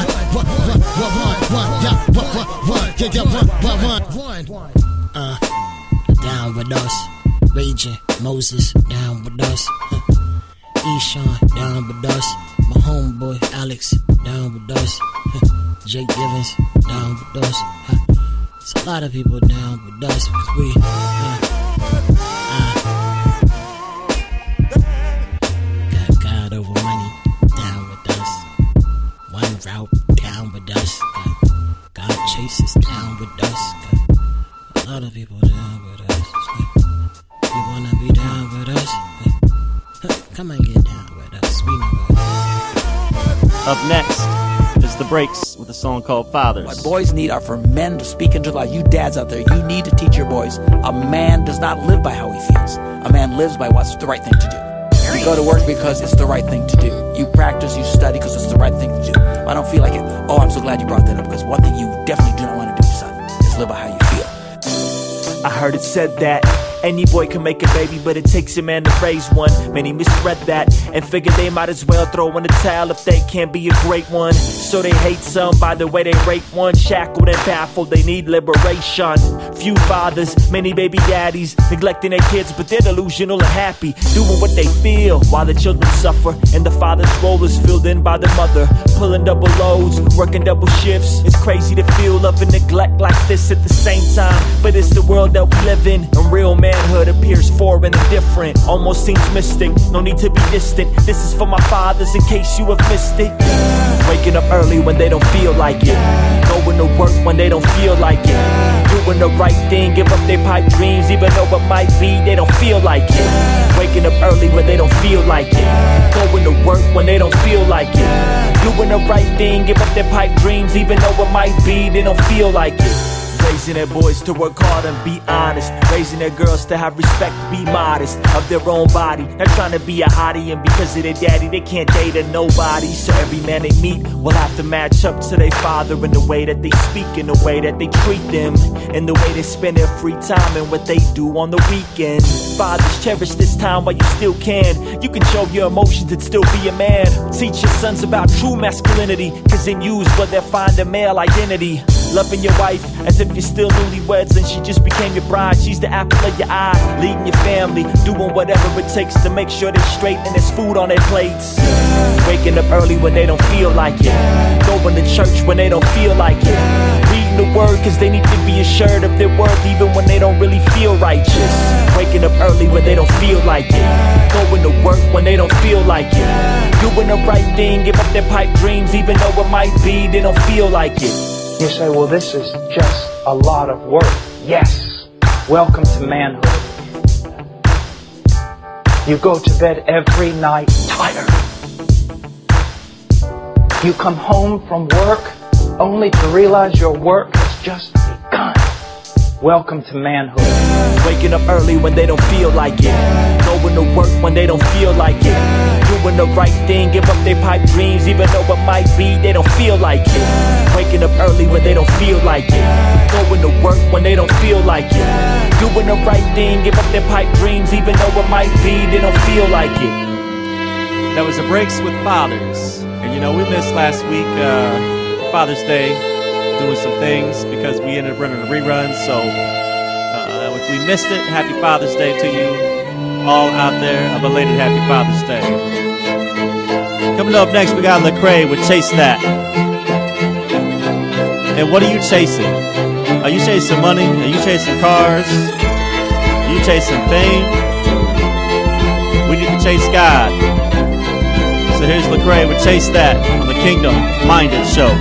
Down with us. Raging Moses down with us. Eshawn down with us. My homeboy Alex down with us. Jake Givens down with us. It's a lot of people down with us because we got God over money down with us. One route down with us. God chases down with us. Got a lot of people down with us. You wanna be down with us? Come and get down with us. We know. Up next is The Breaks with a song called Fathers. What boys need are for men to speak into life. You dads out there, you need to teach your boys. A man does not live by how he feels. A man lives by what's the right thing to do. You go to work because it's the right thing to do. You practice, you study because it's the right thing to do. I don't feel like it. Oh, I'm so glad you brought that up, because one thing you definitely do not want to do, son, is live by how you feel. I heard it said that any boy can make a baby, but it takes a man to raise one. Many misread that and figured they might as well throw in the towel if they can't be a great one. So they hate some by the way they rape one. Shackled and baffled, they need liberation. Few fathers, many baby daddies, neglecting their kids, but they're delusional and happy, doing what they feel while the children suffer. And the father's role is filled in by the mother, pulling double loads, working double shifts. It's crazy to feel love and neglect like this at the same time, but it's the world that we live in, and real manhood appears foreign and different, almost seems mystic. No need to be distant, this is for my fathers in case you have missed it. Waking up early when they don't feel like it, going to work when they don't feel like it, doing the right thing, give up their pipe dreams even though it might be they don't feel like it. Waking up early when they don't feel like it, going to work when they don't feel like it, doing the right thing, give up their pipe dreams even though it might be they don't feel like it. Raising their boys to work hard and be honest, raising their girls to have respect, be modest of their own body, not trying to be a hottie, and because of their daddy they can't date a nobody. So every man they meet will have to match up to their father in the way that they speak, in the way that they treat them, in the way they spend their free time and what they do on the weekend. Fathers, cherish this time while you still can. You can show your emotions and still be a man. Teach your sons about true masculinity, cause in you is where they'll find their male identity. Loving your wife as if you're still newlyweds and she just became your bride. She's the apple of your eye, leading your family, doing whatever it takes to make sure they're straight and there's food on their plates. Waking up early when they don't feel like it, going to church when they don't feel like it, reading the word cause they need to be assured of their worth even when they don't really feel righteous. Waking up early when they don't feel like it, going to work when they don't feel like it, doing the right thing, give up their pipe dreams even though it might be they don't feel like it. You say, well, this is just a lot of work. Yes. Welcome to manhood. You go to bed every night tired. You come home from work only to realize your work has just begun. Welcome to manhood. Waking up early when they don't feel like it, going to work when they don't feel like it, doing the right thing, give up their pipe dreams even though it might be they don't feel like it. Waking up early when they don't feel like it, going to work when they don't feel like it, doing the right thing, give up their pipe dreams even though it might be they don't feel like it. That was the Breaks with Fathers. And you know, we missed last week Father's Day, doing some things because we ended up running a rerun. So if we missed it, happy Father's Day to you all out there. A belated happy Father's Day. Coming up next, we got Lecrae with Chase That. And what are you chasing? Are you chasing money? Are you chasing cars? Are you chasing fame? We need to chase God. So here's Lecrae with Chase That on the Kingdom Minded Show.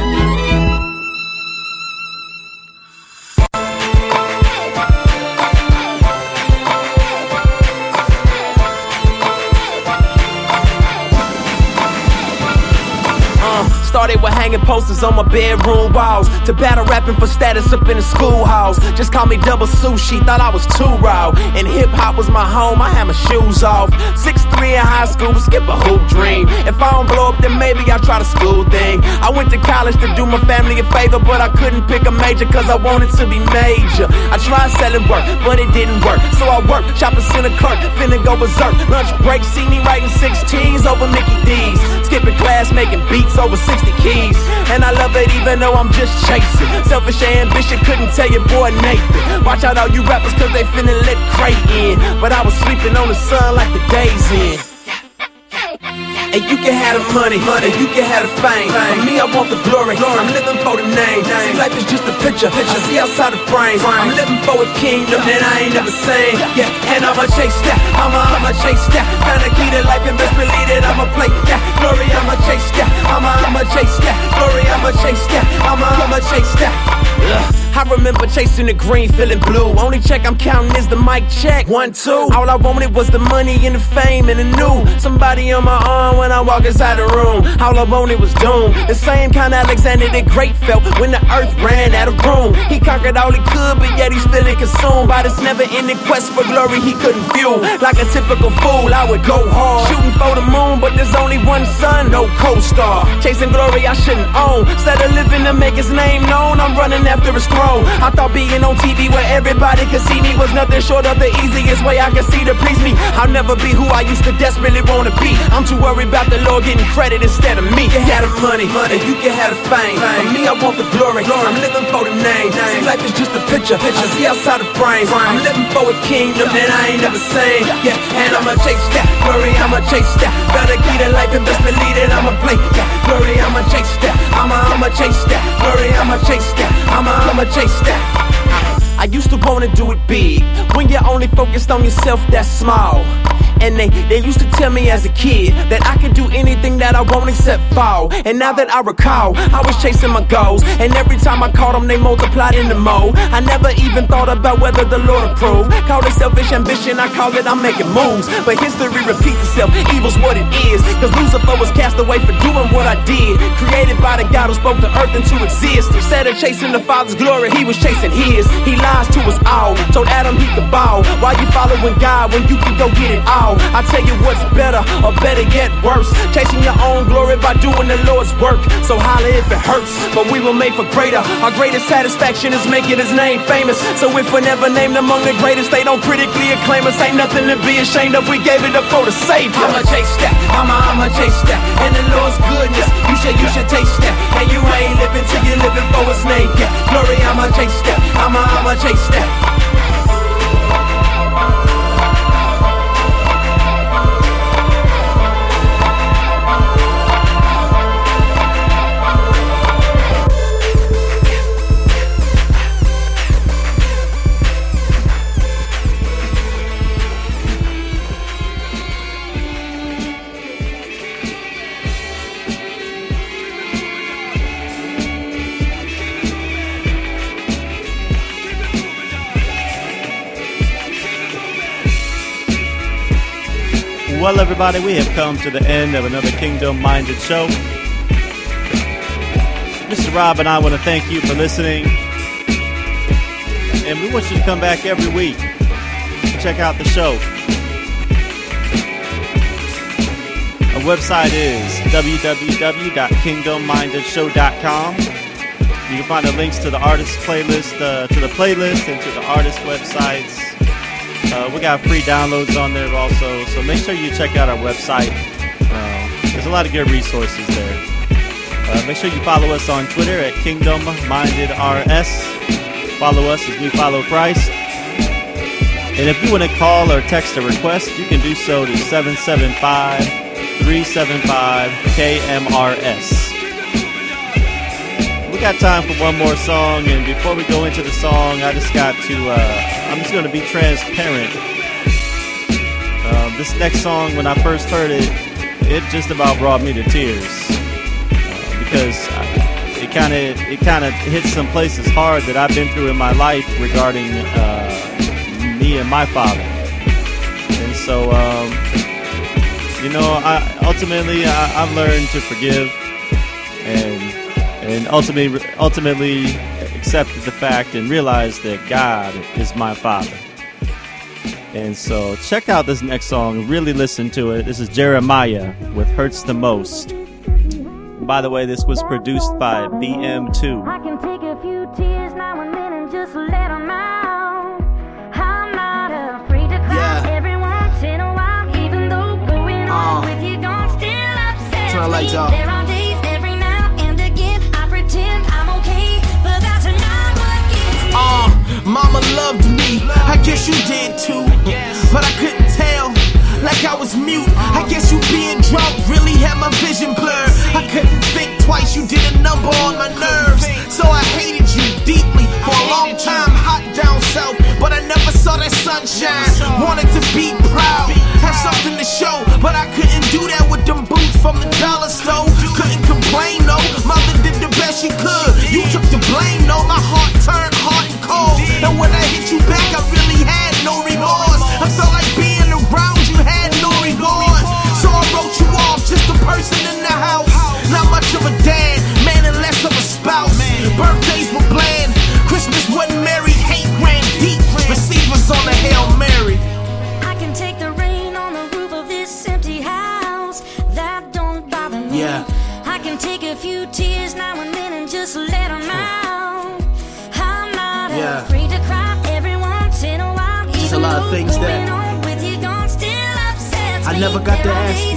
Started with hanging posters on my bedroom walls, to battle rapping for status up in the schoolhouse. Just call me Double Sushi, thought I was too raw. And hip-hop was my home, I had my shoes off. 6'3" in high school, but skip a hoop dream. If I don't blow up, then maybe I'll try the school thing. I went to college to do my family a favor, but I couldn't pick a major cause I wanted to be major. I tried selling work, but it didn't work. So I worked, shopping center clerk, finna go berserk. Lunch break, see me writing 16s over Mickey D's. Skipping class, making beats over 60 keys. And I love it even though I'm just chasing. Selfish ambition, couldn't tell your boy Nathan. Watch out all you rappers cause they finna let Cray in. But I was sleeping on the sun like the days in. And you can have the money, and you can have the fame. For me, I want the glory. I'm living for the name. See, life is just a picture. I see outside the frame. I'm living for a kingdom that I ain't never seen. Yeah, and I'ma chase that. I'ma chase that. Kinda key to life and best believe that I'ma play that. Glory, I'ma chase that. I'ma chase that. Glory, I'ma chase that. I'ma chase that. I remember chasing the green, feeling blue. Only check I'm counting is the mic check. 1, 2. All I wanted was the money and the fame and the new. Somebody on my arm when I walk inside the room. All I wanted was doom. The same kind of Alexander the Great felt when the earth ran out of room. He conquered all he could, but yet he's feeling consumed by this never-ending quest for glory he couldn't fuel. Like a typical fool, I would go hard, shooting for the moon, but there's only one sun, no co-star. Chasing glory I shouldn't own. Instead of living to make his name known, I'm running after his throne. pro. I thought being on TV where everybody could see me was nothing short of the easiest way I could see to please me. I'll never be who I used to desperately wanna be. I'm too worried about the Lord getting credit instead of me. You can have the money, and you can have the fame. For me, I want the glory. I'm living for the name. See, life is just a picture. I see outside the frame. I'm living for a kingdom that I ain't never seen. Yeah, and I'ma chase that glory. I'ma chase that. Gotta keep the life and best believe that I'ma play that glory. I'ma chase that. I'ma chase that glory. I'ma chase that. I'ma chase that. I used to wanna do it big. When you're only focused on yourself, that's small. And they used to tell me as a kid that I could do anything that I want except fall. And now that I recall, I was chasing my goals, and every time I caught them, they multiplied in the mo. I never even thought about whether the Lord approved. Call it selfish ambition, I call it I'm making moves. But history repeats itself, evil's what it is. Cause Lucifer was cast away for doing what I did. Created by the God who spoke the earth into existence. Instead of chasing the Father's glory, he was chasing his. He lies to us all, told Adam he could bow. Why you following God when you can go get it all? I tell you what's better, or better yet worse, chasing your own glory by doing the Lord's work. So holler if it hurts, but we were made for greater. Our greatest satisfaction is making his name famous. So if we're never named among the greatest, they don't critically acclaim us. Ain't nothing to be ashamed of, we gave it up for the Savior. I'ma chase that, I'ma chase that. And the Lord's goodness, you should taste that. And you ain't living till you're living for his name. Yeah, glory, I'ma chase that, I'ma chase that. Well, everybody, we have come to the end of another Kingdom-Minded show. Mr. Rob and I want to thank you for listening. And we want you to come back every week and check out the show. Our website is www.kingdommindedshow.com. You can find the links to the artist playlist, and to the artist websites. We got free downloads on there also, so make sure you check out our website. There's a lot of good resources there. Make sure you follow us on Twitter at KingdomMindedRS. Follow us as we follow Christ. And if you want to call or text a request, you can do so to 775-375-KMRS. We got time for one more song, and before we go into the song, I'm just going to be transparent. This next song, when I first heard it, it just about brought me to tears because it kind of hits some places hard that I've been through in my life regarding me and my father. And so, I've learned to forgive and ultimately accepted the fact and realized that God is my father. And so check out this next song. Really listen to it. This is Jeremiah with Hurts the Most. And by the way, this was produced by BM2. I can take a few tears now and then and just let them out. I'm not afraid to cry every once in a while, even though going on with you don't still upset me. There are days every now and again I pretend I'm okay, but that's not what gets me. Mama loved me, I guess you did too, but I couldn't tell, like I was mute. I guess you being drunk really had my vision blurred. I couldn't think twice, you did a number on my nerves. So I hated you deeply for a long time, hot down south, but I never saw that sunshine. Wanted to be proud, have something to show, but I couldn't do that with them boots from the dollar store. Couldn't complain, no, mother did the best she could. You took the blame, no, my heart turned hot and cold. And when I hit you back, I really had no remorse. I felt like being around you had no remorse. So I wrote you off, just a person in the house. Not much of a dad, man, and less of a spouse. Birthdays were bland, Christmas wasn't merry. Hate ran deep, receivers on the Hail Mary. I can take the rain on the roof of this empty house, that don't bother me. I can take a few tears now and then and just let them out. I'm lot of things that I never got to ask you.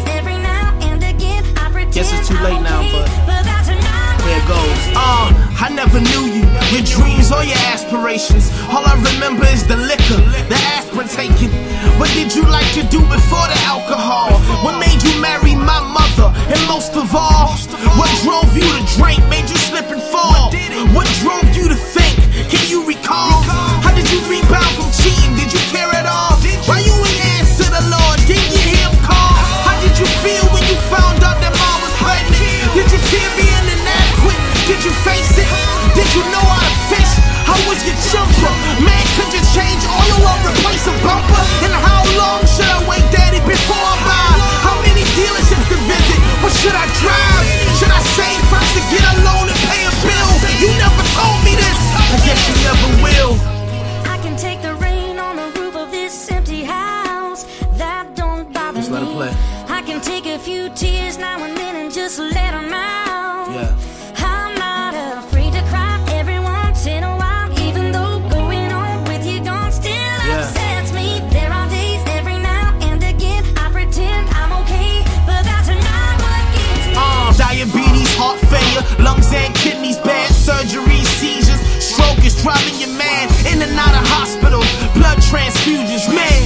Guess it's too late now, but here it goes. I never knew you, your dreams or your aspirations. All I remember is the liquor, the aspirin taking. What did you like to do before the alcohol? What made you marry my mother? And most of all, what drove you to drink? Made you slip and fall? What drove you to think? Can you recall? How did you rebound from cheating? Did you care at all? Why you ain't answer the Lord? Didn't you hear him call? How did you feel when you found out that mom was pregnant? Did you fear being inadequate? Did you face it? Did you know how to fish? How was your jumper? Man, could you change oil or replace a bumper? And how long should I wait, daddy, before I buy? How many dealerships to visit? What should I drive? Should I save first to get a loan and pay a bill? You never told me this. I guess you never will. I can take the rain on the roof of this empty house. That don't bother Just let it play. I can take a few tears now and then and just let them out. Yeah. I'm not afraid to cry every once in a while, even though going on with you gone still upsets me. There are days every now and again I pretend I'm okay, but that's not what gets me. Diabetes, heart failure, lungs and kidneys bad, surgeries, seizures, stroke is driving you mad. In and out of hospitals, blood transfusions, man.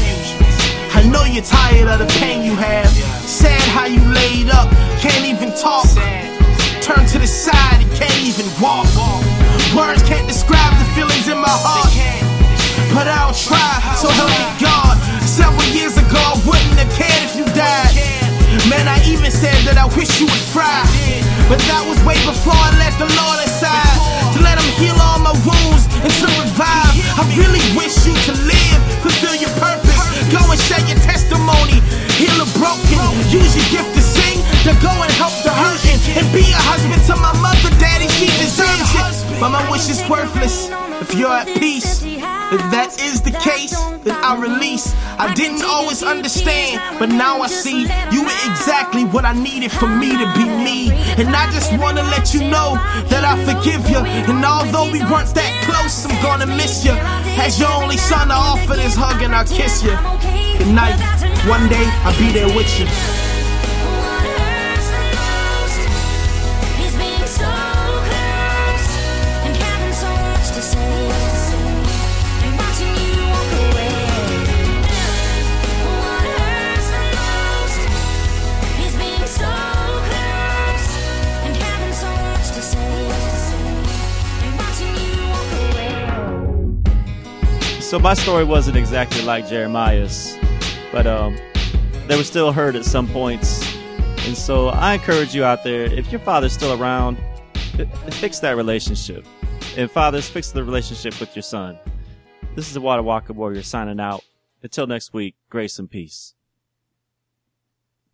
I know you're tired of the pain you have. Sad how you laid up, can't even talk. Turn to the side and can't even walk. Words can't describe the feelings in my heart, but I'll try, so help me God. Several years ago I wouldn't have cared if you died. Man, I even said that I wish you would fry, but that was way before I let the Lord inside, to let him heal all my wounds and to revive. I really wish you to live, fulfill your purpose, go and share your testimony, heal the broken, use your gift to sing, to go and help the hurting, and be a husband to my mother, daddy, she deserves it. But my wish is worthless if you're at peace. If that is the case, then I release. I didn't always understand, but now I see you were exactly what I needed for me to be me. And I just wanna let you know that I forgive you. And although we weren't that close, I'm gonna miss you. As your only son, I offer this hug and I'll kiss you. Good night. One day I'll be there with you. So my story wasn't exactly like Jeremiah's, but they were still hurt at some points. And so I encourage you out there, if your father's still around, fix that relationship. And fathers, fix the relationship with your son. This is the Water Walker Warrior signing out. Until next week, grace and peace.